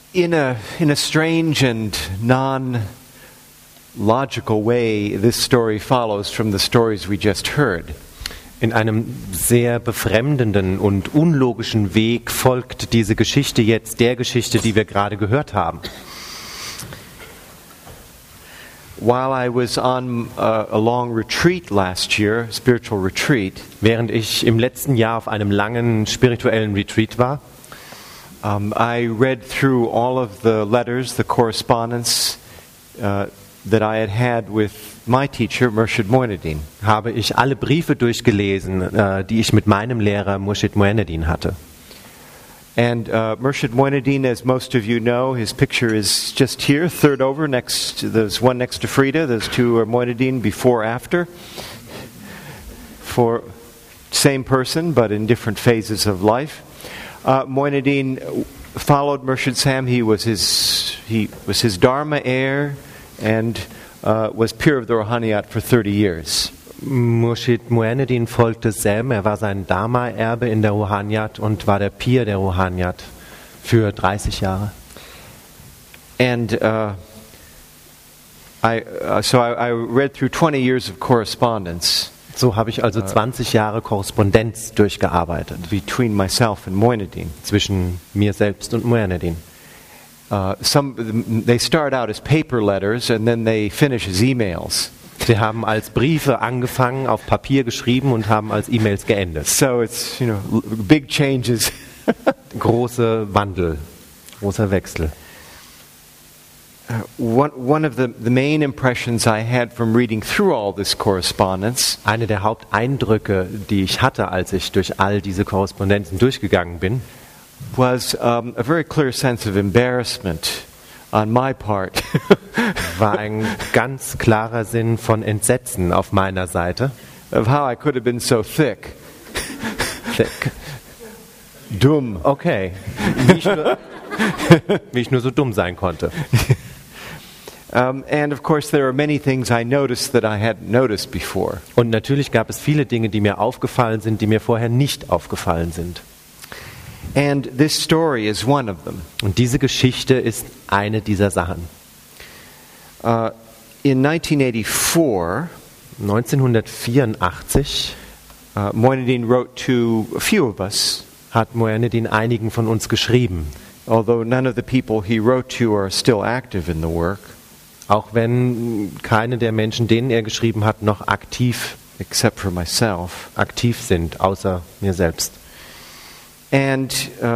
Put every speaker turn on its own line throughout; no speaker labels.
In a strange and non-logical way, this story follows from the stories we just heard.
In einem sehr befremdenden und unlogischen Weg folgt diese Geschichte jetzt der Geschichte, die wir gerade gehört haben.
While I was on a long retreat last year, spiritual retreat,
während ich im letzten Jahr auf einem langen spirituellen Retreat war,
I read through all of the letters, the correspondence that I had with my teacher, Murshid Moinuddin.
Habe ich alle Briefe durchgelesen, die ich mit meinem Lehrer Murshid Moinuddin hatte.
And Murshid Moinuddin, as most of you know, his picture is just here, third over, there's one next to Frida, there's two Moinuddin before, after. For same person, but in different phases of life. Moinuddin followed Murshid Sam. He was his Dharma heir and was peer of the Rohaniyat for 30 years.
Murshid Moinuddin folgte Sam, er war sein Dharma-Erbe in der Rohaniyat und war der Pir der Rohaniyat für 30 Jahre.
And I read through 20 years of correspondence.
So habe ich also 20 Jahre Korrespondenz durchgearbeitet.
Between myself and Moinuddin.
Zwischen mir selbst und Moinuddin.
They start out as paper letters and then they finish as emails.
Sie haben als Briefe angefangen, auf Papier geschrieben und haben als E-Mails geendet.
So it's, big changes.
Große Wandel, großer Wechsel.
One of the main impressions I had from reading through all this correspondence,
eine der Haupteindrücke, die ich hatte, als ich durch all diese Korrespondenzen durchgegangen bin,
was a very clear sense of embarrassment on my part.
War ein ganz klarer Sinn von Entsetzen auf meiner Seite.
Of how I could have been so thick.
Thick.
Dumm.
Okay. Wie ich nur so dumm sein konnte.
And of course there are many things I noticed that I hadn't noticed before.
Und natürlich gab es viele Dinge, die mir aufgefallen sind, die mir vorher nicht aufgefallen sind.
And this story is one of them.
Und diese Geschichte ist eine dieser Sachen.
In 1984, Moinuddin wrote to a few of us.
Hat Moinuddin einigen von uns geschrieben.
Although none of the people he wrote to are still active in the work.
Auch wenn keine der Menschen, denen er geschrieben hat, noch aktiv,
except for myself,
aktiv sind, außer mir selbst.
And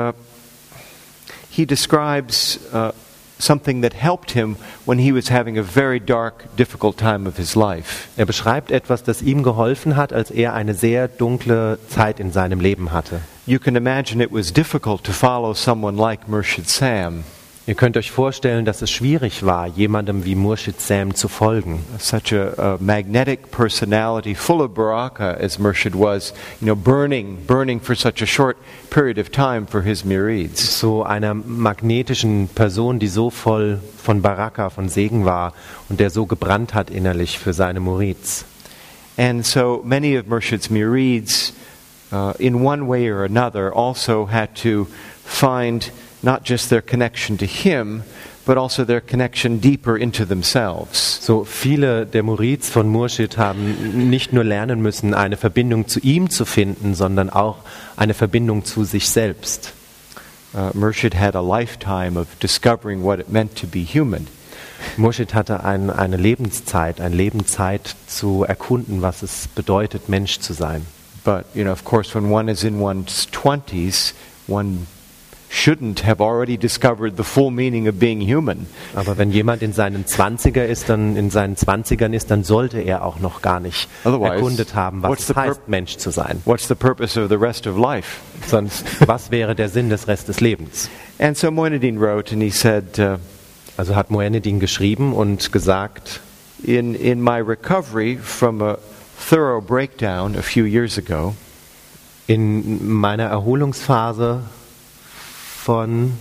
he describes something that helped him when he was having a very dark, difficult time of his life.
Er beschreibt etwas, das ihm geholfen hat, als er eine sehr dunkle Zeit in seinem Leben hatte.
You can imagine it was difficult to follow someone like Murshid Sam.
Ihr könnt euch vorstellen, dass es schwierig war, jemandem wie Murshid Sam zu folgen.
Such a magnetic personality, full of baraka as Murshid was, burning for such a short period of time for his murids.
So einer magnetischen Person, die so voll von Baraka, von Segen war und der so gebrannt hat innerlich für seine Murids.
And so many of Murshid's murids, in one way or another, also had to find not just their connection to him, but also their connection deeper into themselves.
So viele der Murids von Murshid haben nicht nur lernen müssen, eine Verbindung zu ihm zu finden, sondern auch eine Verbindung zu sich selbst.
Murshid had a lifetime of discovering what it meant to be human.
Murshid hatte eine Lebenszeit zu erkunden, was es bedeutet, Mensch zu sein.
But, of course, when one is in one's 20s, one shouldn't have already discovered the full meaning of being human.
Aber wenn jemand in seinen 20ern ist, dann sollte er auch noch gar nicht erkundet haben, was es heißt, Mensch zu sein.
What's the purpose of the rest of life?
Sonst, was wäre der Sinn des Restes des Lebens?
And so Moinuddin wrote and he said,
also hat Moinuddin geschrieben und gesagt,
in my recovery from a thorough breakdown a few years ago,
in meiner Erholungsphase von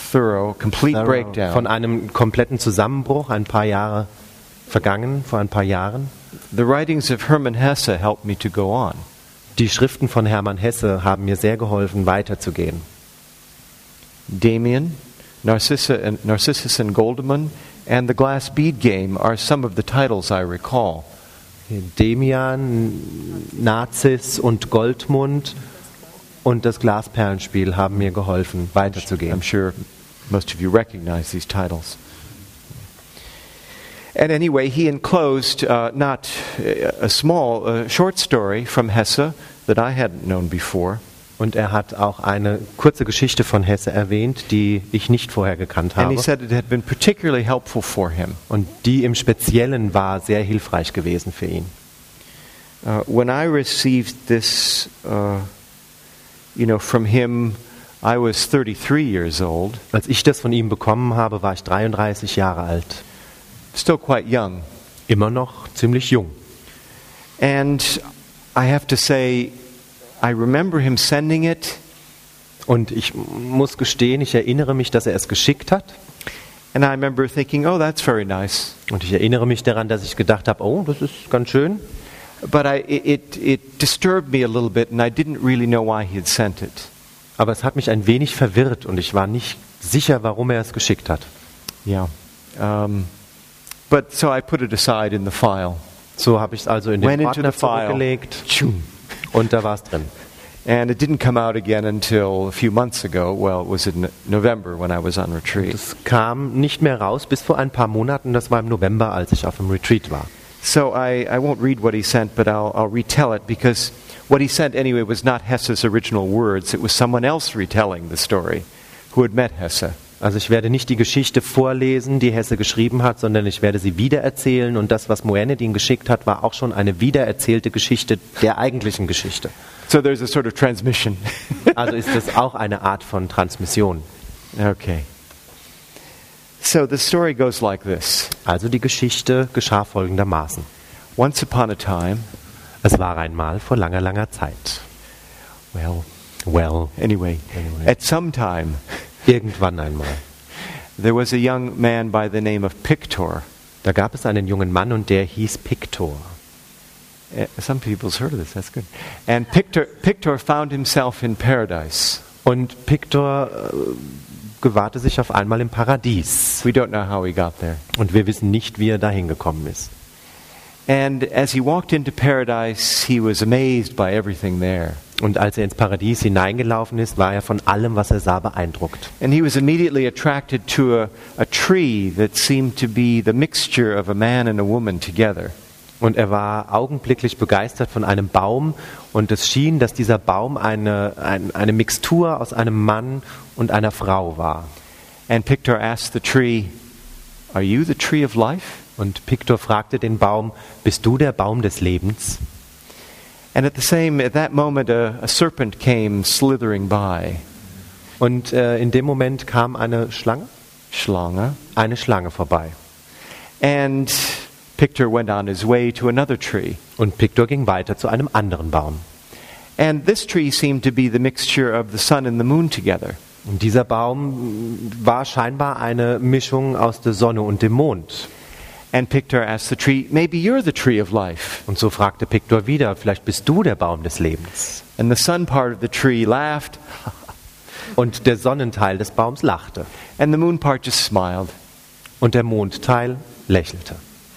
einem kompletten Zusammenbruch, vor ein paar Jahren.
The writings of Hermann Hesse helped me to go on.
Die Schriften von Hermann Hesse haben mir sehr geholfen, weiterzugehen.
Damien, Narcissus and Goldemund, and The Glass Bead Game are some of the titles I recall.
Demian, Narziss und Goldmund und das Glasperlenspiel haben mir geholfen, weiterzugehen.
I'm sure most of you recognize these titles. And anyway, he enclosed not a small short story from Hesse that I hadn't known before.
Und er hat auch eine kurze Geschichte von Hesse erwähnt, die ich nicht vorher gekannt
And
habe.
he said it had been particularly helpful for him.
Und die im Speziellen war sehr hilfreich gewesen für ihn.
When I received this, from him, I was 33 years old.
Als ich das von ihm bekommen habe, war ich 33 Jahre alt.
Still quite young.
Immer noch ziemlich jung.
And I have to say, I remember him sending it.
Und ich muss gestehen, ich erinnere mich, dass er es geschickt hat.
And I remember thinking, oh, that's very nice.
Und ich erinnere mich daran, dass ich gedacht habe, oh, das ist ganz schön.
But it disturbed me a little bit, and I didn't really know why he had sent it.
Aber es hat mich ein wenig verwirrt und ich war nicht sicher, warum er es geschickt hat.
Yeah. But so I put it aside in the file.
So habe ich es also in den
Went into
Ordner
the file.
zurückgelegt und da war es drin.
And it didn't come out again until a few months ago. Well, it was in November when I was on retreat.
Es kam nicht mehr raus bis vor ein paar Monaten, das war im November, als ich auf dem Retreat war.
So I won't read what he sent, but I'll retell it, because what he sent anyway was not Hesse's original words. It was someone else retelling the story who had met Hesse.
Also ich werde nicht die Geschichte vorlesen, die Hesse geschrieben hat, sondern ich werde sie wiedererzählen. Und das, was Moenedin geschickt hat, war auch schon eine wiedererzählte Geschichte der eigentlichen Geschichte.
So there's a sort of transmission.
Also ist das auch eine Art von Transmission.
Okay. So the story goes like this.
Also die Geschichte geschah folgendermaßen.
Once upon a time,
Es war einmal vor langer, langer Zeit.
anyway, at some time,
Irgendwann einmal.
there was a young man by the name of Pictor.
Da gab es einen jungen Mann und der hieß Pictor.
Some people's heard of this, that's good. And Pictor found himself in paradise.
Und Pictor gewahrte sich auf einmal im Paradies.
We don't know how he got there.
Und wir wissen nicht, wie er dahin gekommen ist.
And as he walked into paradise, he was amazed by everything there.
Und als er ins Paradies hineingelaufen ist, war er von allem, was er sah, beeindruckt.
And he was immediately attracted to a tree that seemed to be the mixture of a man and a woman together.
Und er war augenblicklich begeistert von einem Baum und es schien, dass dieser Baum eine Mixtur aus einem Mann und einer Frau war.
And Pictor asked the tree, "Are you the tree of life?"
Und Pictor fragte den Baum, bist du der Baum des Lebens?
And at that moment, a serpent came slithering by.
Und in dem Moment kam eine
Schlange.
Schlange vorbei.
And Pictor went on his way to another tree.
Und Pictor ging weiter zu einem anderen Baum.
And this tree seemed to be the mixture of the sun and the moon together.
Und dieser Baum war scheinbar eine Mischung aus der Sonne und dem Mond.
And Pictor asked the tree, "Maybe you're the tree of life."
Und so fragte Pictor wieder, vielleicht bist du der Baum des Lebens.
And the sun part of the tree laughed.
Und der Sonnenteil des Baums lachte.
And the moon part just smiled.
Und der Mondteil lächelte.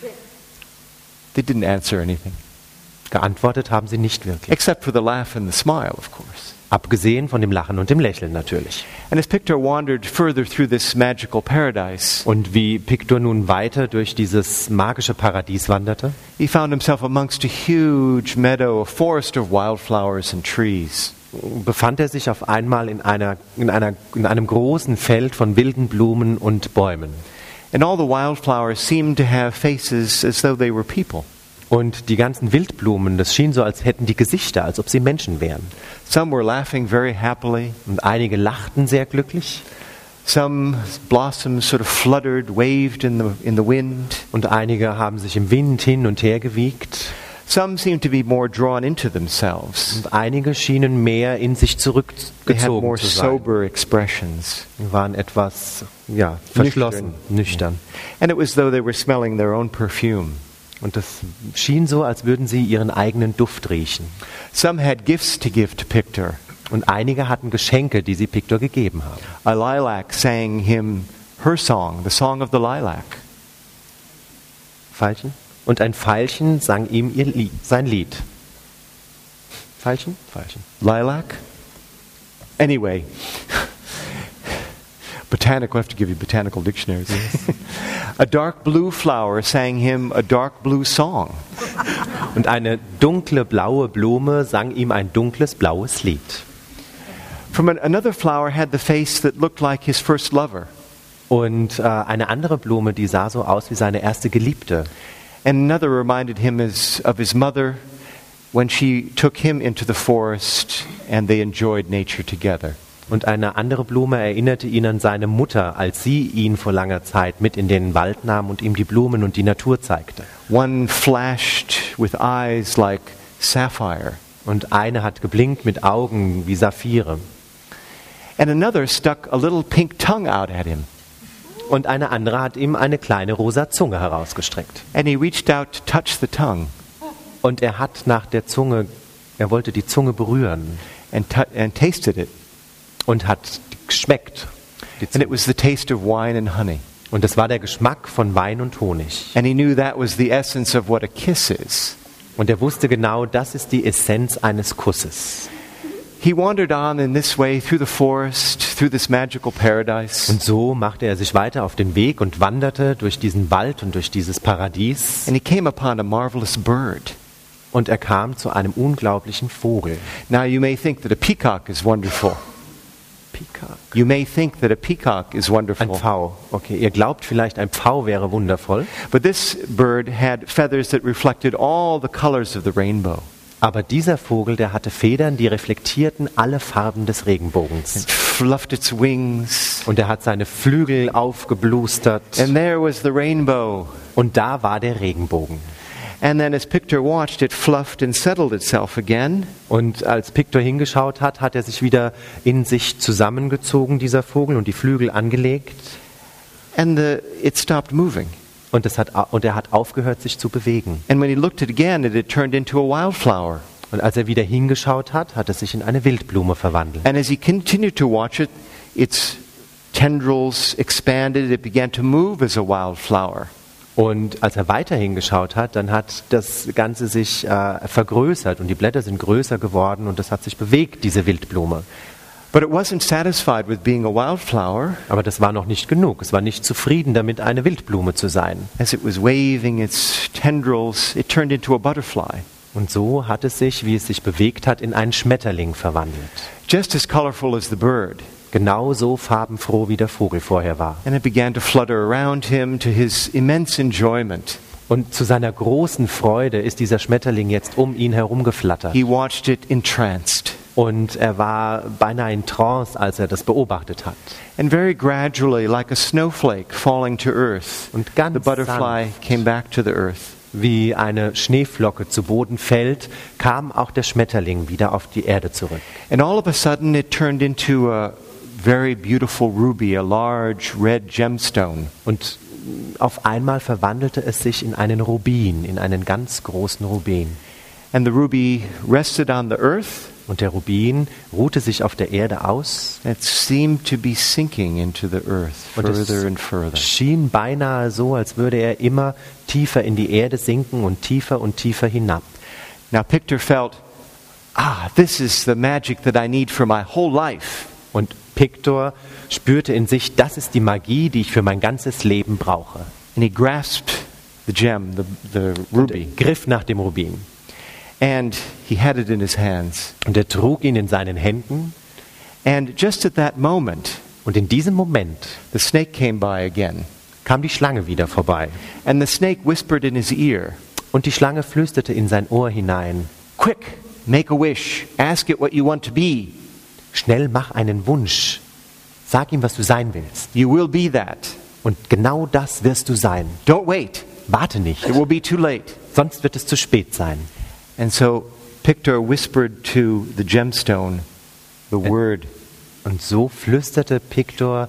They didn't answer anything.
Geantwortet haben sie nicht wirklich.
Except for the laugh and the smile, of course.
Abgesehen von dem Lachen und dem Lächeln natürlich.
And as Pictor wandered further through this magical paradise,
Und wie Pictor nun weiter durch dieses magische Paradies wanderte,
he found himself amongst a huge meadow, a forest of wildflowers and trees.
befand er sich auf einmal in einem großen Feld von wilden Blumen und Bäumen.
And all the wildflowers seemed to have faces as though they were people.
Und die ganzen Wildblumen, das schien so, als hätten die Gesichter, als ob sie Menschen wären.
Some were laughing very happily.
Und einige lachten sehr glücklich.
Some blossoms sort of fluttered, waved in the wind.
Und einige haben sich im Wind hin und her gewiegt.
Some seemed to be more drawn into themselves.
Und einige schienen mehr in sich
They had
zurückgezogen
more
zu sein.
sober expressions.
Sie waren etwas verschlossen, nüchtern.
And it was though they were smelling their own perfume.
Und es schien so, als würden sie ihren eigenen Duft riechen.
Some had gifts to give to Pictor.
Und einige hatten Geschenke, die sie Pictor gegeben haben.
A lilac sang him her song, the song of the lilac.
Veilchen? Und ein Veilchen sang ihm sein Lied. Veilchen? Veilchen.
Lilac? Anyway, botanical, I have to give you botanical dictionaries. A dark blue flower sang him a dark blue song.
Und eine dunkle blaue Blume sang ihm ein dunkles blaues Lied.
Another flower had the face that looked like his first lover.
Und eine andere Blume, die sah so aus wie seine erste Geliebte.
And another reminded him of his mother when she took him into the forest and they enjoyed nature together.
Und eine andere Blume erinnerte ihn an seine Mutter, als sie ihn vor langer Zeit mit in den Wald nahm und ihm die Blumen und die Natur zeigte.
One flashed with eyes like sapphire.
Und eine hat geblinkt mit Augen wie Saphire.
And another stuck a little pink tongue out at him.
Und eine andere hat ihm eine kleine rosa Zunge herausgestreckt.
And he reached out to touch the tongue.
Und er hat nach der Zunge, er wollte die Zunge berühren.
And tasted it.
Und hat geschmeckt.
And it was the taste of wine and honey.
Und es war der Geschmack von Wein und Honig.
And he knew that was the essence of what a kiss is.
Und er wusste genau, das ist die Essenz eines Kusses.
He wandered on in this way through the forest, through this magical paradise.
Und so machte er sich weiter auf den Weg und wanderte durch diesen Wald und durch dieses Paradies.
And he came upon a marvelous bird.
Und er kam zu einem unglaublichen Vogel.
Now you may think that a peacock is wonderful.
Peacock.
You may think that a peacock is wonderful.
Ein Pfau. Okay, ihr glaubt vielleicht, ein Pfau wäre wundervoll.
But this bird had feathers that reflected all the colors of the rainbow.
Aber dieser Vogel, der hatte Federn, die reflektierten alle Farben des Regenbogens.
It fluffed its wings.
Und er hat seine Flügel aufgeblustert.
And there was the rainbow.
Und da war der Regenbogen.
And then as Pictor watched, it fluffed and settled itself again.
Und als Pictor hingeschaut hat, hat er sich wieder in sich zusammengezogen, dieser Vogel, und die Flügel angelegt.
And it stopped moving.
Und er hat aufgehört, sich zu bewegen.
And when he looked at it again, it had turned into a wildflower.
Und als er wieder hingeschaut hat, hat es sich in eine Wildblume verwandelt.
And as he continued to watch it, its tendrils expanded. It began to move as a wildflower.
Und als er weiter hingeschaut hat, dann hat das Ganze sich vergrößert und die Blätter sind größer geworden und es hat sich bewegt, diese Wildblume.
But it wasn't satisfied with being a wildflower.
Aber das war noch nicht genug. Es war nicht zufrieden damit, eine Wildblume zu sein.
As it was waving its tendrils, it turned into a butterfly.
Und so hat es sich, wie es sich bewegt hat, in einen Schmetterling verwandelt.
Just as colorful as the bird.
Genauso farbenfroh, wie der Vogel vorher war.
And it began to flutter around him to his immense enjoyment.
Und zu seiner großen Freude ist dieser Schmetterling jetzt um ihn herum geflattert.
He watched it entranced.
Und er war beinahe in Trance, als er das beobachtet hat.
And very gradually, like a snowflake falling to earth,
Und ganz
the butterfly
sanft,
came back to the earth.
wie eine Schneeflocke zu Boden fällt, kam auch der Schmetterling wieder auf die Erde zurück.
And all of a sudden it turned into a very beautiful ruby, a large red gemstone.
Und auf einmal verwandelte es sich in einen Rubin, in einen ganz großen Rubin.
And the ruby rested on the earth.
Und der Rubin ruhte sich auf der Erde aus.
It seemed to be sinking into the earth
Und
further and further.
es schien beinahe so, als würde er immer tiefer in die Erde sinken und tiefer hinab.
Now Pictor felt, this is the magic that I need for my whole life.
Und Pictor spürte in sich, das ist die Magie, die ich für mein ganzes Leben brauche.
And he grasped the gem, the ruby,
Und er griff nach dem Rubin.
and he had it in his hands.
Und er trug ihn in seinen Händen.
And just at that moment,
Und in diesem Moment
the snake came by again.
kam die Schlange wieder vorbei.
And the snake whispered in his ear,
Und die Schlange flüsterte in sein Ohr hinein.
"Quick, make a wish. Ask it what you want to be.
Schnell, mach einen Wunsch. Sag ihm, was du sein willst.
You will be that.
Und genau das wirst du sein.
Don't wait.
Warte nicht,
It will be too late."
sonst wird es zu spät sein.
And so Pictor whispered to the gemstone the word.
Und so flüsterte Pictor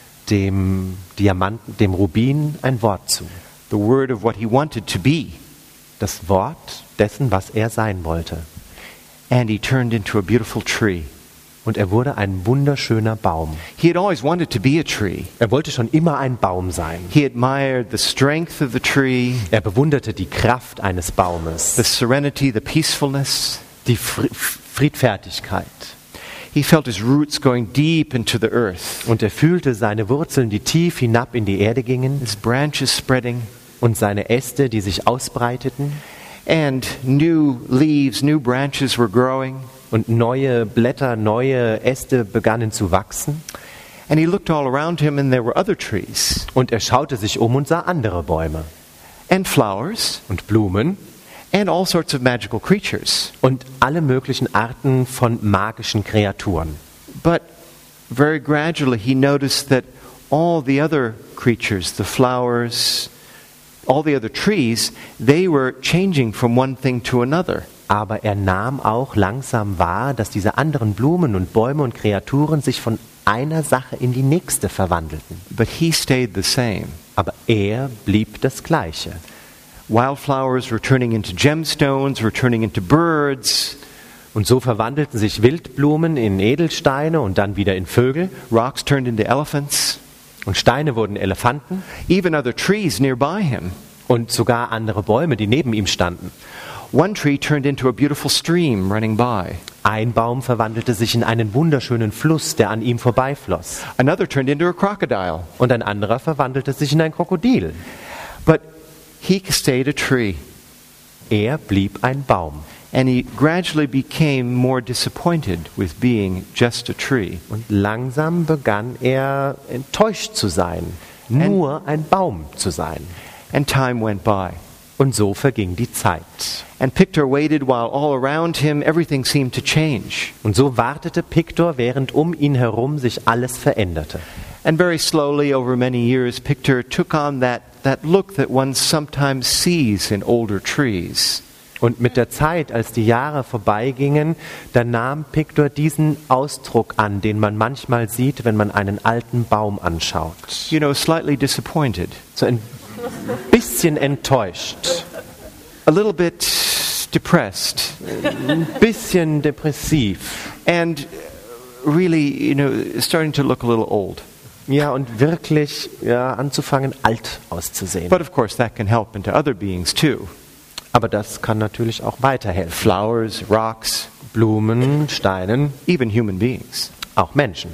dem Diamanten, dem Rubin, ein Wort zu.
The word of what he wanted to be.
Das Wort dessen, was er sein wollte.
And he turned into a beautiful tree.
Und er wurde ein wunderschöner Baum.
He had always wanted to be a tree.
Er wollte schon immer ein Baum sein.
He admired the strength of the tree,
Er bewunderte die Kraft eines Baumes,
the serenity, the peacefulness.
die Friedfertigkeit.
He felt his roots going deep into the earth,
Und er fühlte seine Wurzeln, die tief hinab in die Erde gingen,
his branches spreading,
und seine Äste, die sich ausbreiteten,
and new leaves, new branches were growing.
und neue Blätter, neue Äste begannen zu wachsen.
And he looked all around him, and there were other trees
Und er schaute sich um und sah andere Bäume
and flowers
und Blumen
and all sorts of magical creatures.
und alle möglichen Arten von magischen Kreaturen.
But very gradually he noticed that all the other creatures, the flowers, all the other trees, they were changing from one thing to another.
Aber er nahm auch langsam wahr, dass diese anderen Blumen und Bäume und Kreaturen sich von einer Sache in die nächste verwandelten.
But he stayed the same.
Aber er blieb das Gleiche.
Wildflowers were turning into gemstones, were turning into birds.
Und so verwandelten sich Wildblumen in Edelsteine und dann wieder in Vögel.
Rocks turned into elephants.
Und Steine wurden Elefanten.
Even other trees nearby him.
Und sogar andere Bäume, die neben ihm standen.
One tree turned into a beautiful stream running by.
Ein Baum verwandelte sich in einen wunderschönen Fluss, der an ihm vorbeifloss.
Another turned into a crocodile.
Und ein anderer verwandelte sich in ein Krokodil.
But he stayed a tree.
Er blieb ein Baum.
And he gradually became more disappointed with being just a tree.
Und langsam begann er enttäuscht zu sein, nur ein Baum zu sein.
And time went by.
Und so verging die Zeit.
And Pictor waited while all around him everything seemed to change.
Und so wartete Pictor, während um ihn herum sich alles veränderte.
And very slowly over many years Pictor took on that look that one sometimes sees in older trees.
Und mit der Zeit, als die Jahre vorbeigingen, da nahm Pictor diesen Ausdruck an, den man manchmal sieht, wenn man einen alten Baum anschaut.
You know, slightly disappointed.
So ein bisschen enttäuscht,
A little bit depressed.
ein bisschen depressiv.
And really, you know, starting to look a little old.
Ja, und wirklich anzufangen, alt auszusehen.
But of course that can help into other beings too.
Aber das kann natürlich auch weiterhelfen.
Flowers, rocks,
Blumen, Steinen,
even human beings.
auch Menschen.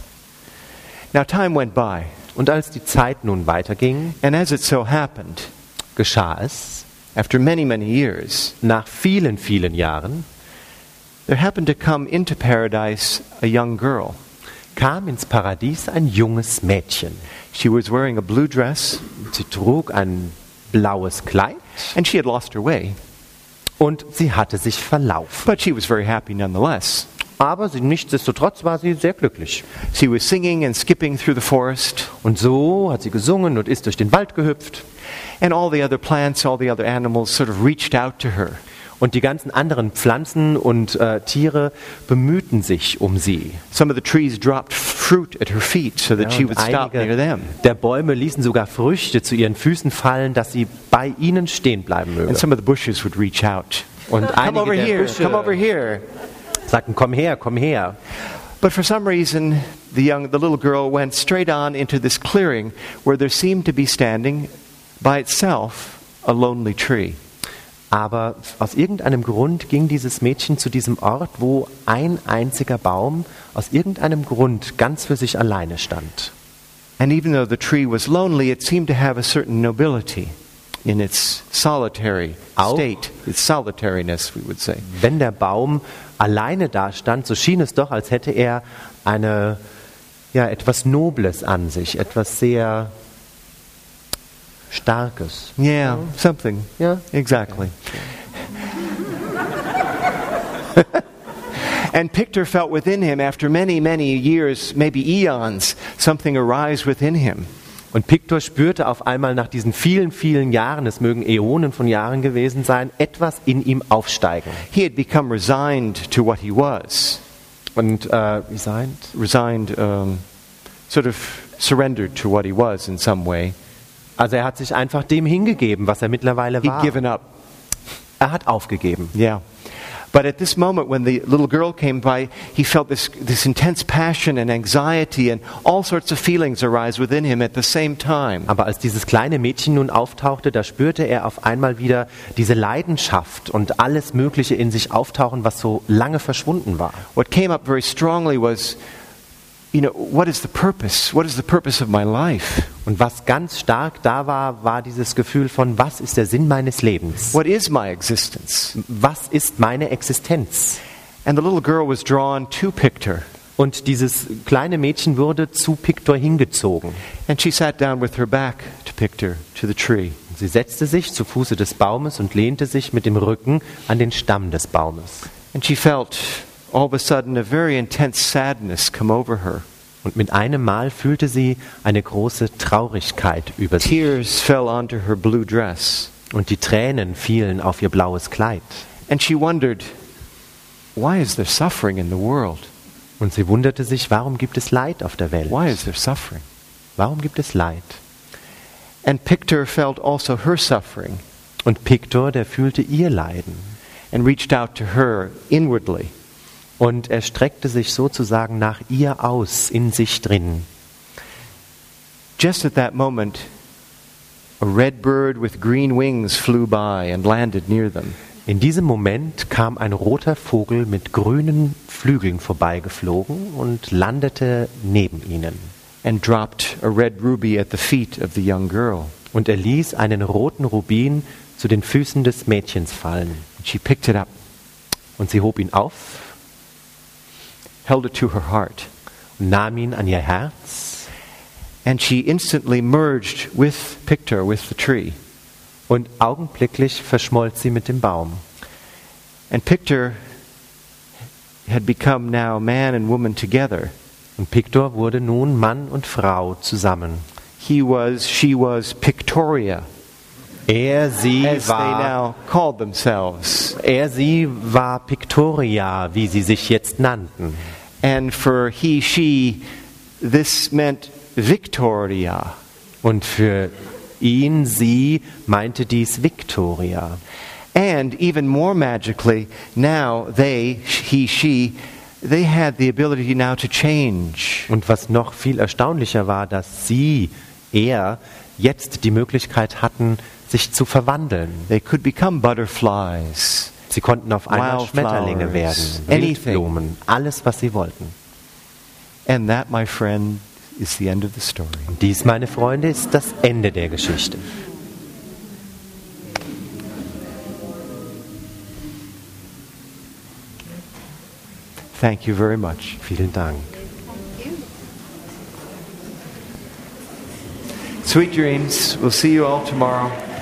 Now time went by,
Und als die Zeit nun weiterging,
and as it so happened,
geschah es,
after many, many years,
nach vielen, vielen Jahren,
there happened to come into paradise a young girl.
kam ins Paradies ein junges Mädchen.
She was wearing a blue dress,
Sie trug ein blaues Kleid
and she had lost her way,
und sie hatte sich verlaufen.
but she was very happy nonetheless.
Aber nichtsdestotrotz war sie sehr glücklich.
She was singing and skipping through the forest,
Und so hat sie gesungen und ist durch den Wald gehüpft.
and all the other plants, all the other animals sort of reached out to her.
Und die ganzen anderen Pflanzen und Tiere bemühten sich um sie.
Some of the trees dropped fruit at her feet so that
Ja,
she
und
would stop near
einige
them.
der Bäume ließen sogar Früchte zu ihren Füßen fallen, dass sie bei ihnen stehen bleiben möge.
And some of the bushes would reach out.
Und
Come
einige
over
der
here,
Büsche
come over here.
sagten, komm her, komm her.
But for some reason, the little girl went straight on into this clearing where there seemed to be standing by itself a lonely tree.
Aber aus irgendeinem Grund ging dieses Mädchen zu diesem Ort, wo ein einziger Baum aus irgendeinem Grund ganz für sich alleine stand.
And even though the tree was lonely, it seemed to have a certain nobility in its solitary state, its solitariness, we would say.
Wenn der Baum alleine dastand, so schien es doch, als hätte er etwas Nobles an sich, etwas sehr Starkes.
Yeah, something.
Yeah.
Exactly. And Pictor felt within him, after many, many years, maybe eons, something arise within him.
Und Pictor spürte auf einmal nach diesen vielen, vielen Jahren, es mögen Äonen von Jahren gewesen sein, etwas in ihm aufsteigen.
He had become resigned to what he was.
Und resigned?
Resigned, sort of surrendered to what he was in some way.
Also er hat sich einfach dem hingegeben, was er mittlerweile
He'd
war.
given up.
Er hat aufgegeben.
Yeah. But at this moment, when the little girl came by, he felt this intense passion and anxiety and all sorts of feelings arise within him at the same time.
Aber als dieses kleine Mädchen nun auftauchte, da spürte er auf einmal wieder diese Leidenschaft und alles Mögliche in sich auftauchen, was so lange verschwunden war.
What came up very strongly was, what is the purpose? What is the purpose of my life?
Und was ganz stark da war, war dieses Gefühl von, was ist der Sinn meines Lebens?
What is my existence?
Was ist meine Existenz?
And the little girl was drawn to Pictor.
Und dieses kleine Mädchen wurde zu Pictor hingezogen.
And she sat down with her back to Pictor, to the tree.
Sie setzte sich zu Fuße des Baumes und lehnte sich mit dem Rücken an den Stamm des Baumes.
And she felt all of a sudden a very intense sadness come over her.
Und mit einem Mal fühlte sie eine große Traurigkeit über sich.
Tears fell onto her blue dress.
Und die Tränen fielen auf ihr blaues Kleid.
And she wondered, why is there suffering in the world?
Und sie wunderte sich, warum gibt es Leid auf der Welt?
Why is there suffering?
Warum gibt es Leid?
And Pictor felt also her suffering.
Und Pictor, der fühlte ihr Leiden.
And reached out to her inwardly.
Und er streckte sich sozusagen nach ihr aus, in sich drin.
Just at that moment, a red bird with green wings flew by and landed near them.
In diesem Moment kam ein roter Vogel mit grünen Flügeln vorbeigeflogen und landete neben ihnen.
And dropped a red ruby at the feet of the young girl.
Und er ließ einen roten Rubin zu den Füßen des Mädchens fallen.
And she picked it up.
Und sie hob ihn auf,
held it to her heart,
und nahm ihn an ihr Herz.
And she instantly merged with Pictor, with the tree.
Und augenblicklich verschmolz sie mit dem Baum.
And Pictor had become now man and woman together.
Und Pictor wurde nun Mann und Frau zusammen.
She was Pictoria.
Sie
as they now called themselves.
Sie war Pictoria, wie sie sich jetzt nannten.
And for he, she, this meant Victoria.
Und für ihn, sie, meinte dies Victoria.
And even more magically, now they, he, she, they had the ability now to change.
Und was noch viel erstaunlicher war, dass sie, er, jetzt die Möglichkeit hatten, sich zu verwandeln.
They could become butterflies.
Sie konnten auf einmal Schmetterlinge werden, Wildblumen, alles, was sie wollten.
And that, my friend, is the end of the story.
Dies, meine Freunde, ist das Ende der Geschichte.
Thank you very much.
Vielen Dank.
Sweet dreams. We'll see you all tomorrow.